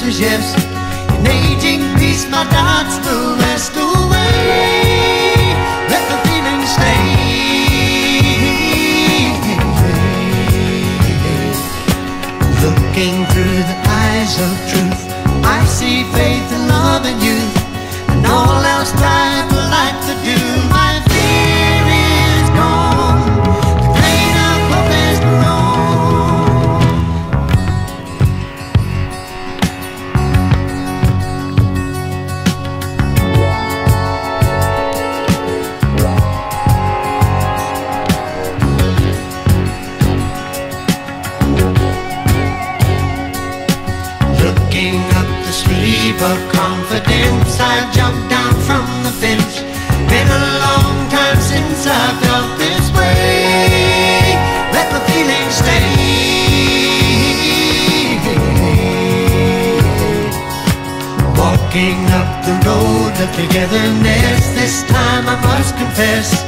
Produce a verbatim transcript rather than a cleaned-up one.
is yes. In aging peace, my doubts will rest away. Let the feeling stay. Looking through the eyes of truth, I see faith and love in you, and all else bright like the dew. My fear is gone, the grain of hope is looking up the street of confidence, I jumped down from the fence. Been a long time since I felt this way. Let the feeling stay. Walking up the road of togetherness, this time I must confess